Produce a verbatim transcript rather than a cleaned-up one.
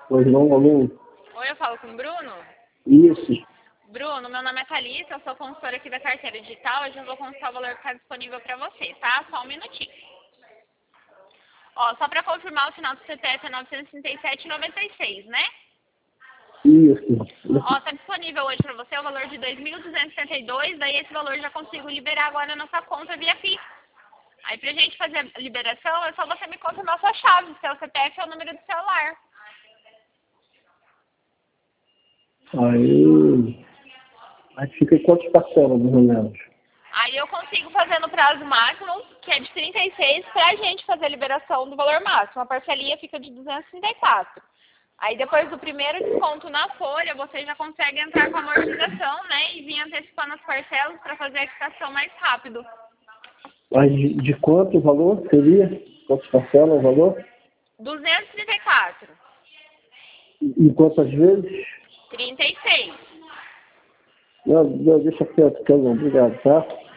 Pois não, alô? Oi, eu falo com o Bruno? Isso. Bruno, meu nome é Thalita, eu sou consultora aqui da carteira digital, eu já vou consultar o valor que está disponível para você, tá? Só um minutinho. Ó, só para confirmar, o final do C P F é novecentos e trinta e sete e noventa e seis, né? Isso. Ó, tá disponível hoje para você o valor de dois mil duzentos e setenta e dois, daí esse valor eu já consigo liberar agora na sua conta via Pix. Aí pra gente fazer a liberação, é só você me confirmar sua chave, seu C P F é o número do celular. Aí. Aí fica em quantas parcelas, mais ou menos? Aí eu consigo fazer no prazo máximo, que é de trinta e seis, pra gente fazer a liberação do valor máximo. A parcelinha fica de duzentos e trinta e quatro. Aí depois do primeiro desconto na folha, você já consegue entrar com a amortização, né? E vir antecipando as parcelas para fazer a quitação mais rápido. Mas de, de quanto o valor seria? Quantas parcelas o valor? duzentos e trinta e quatro. Em quantas vezes? trinta e seis. Não, não, deixa quieto, que eu não. Obrigado, tá?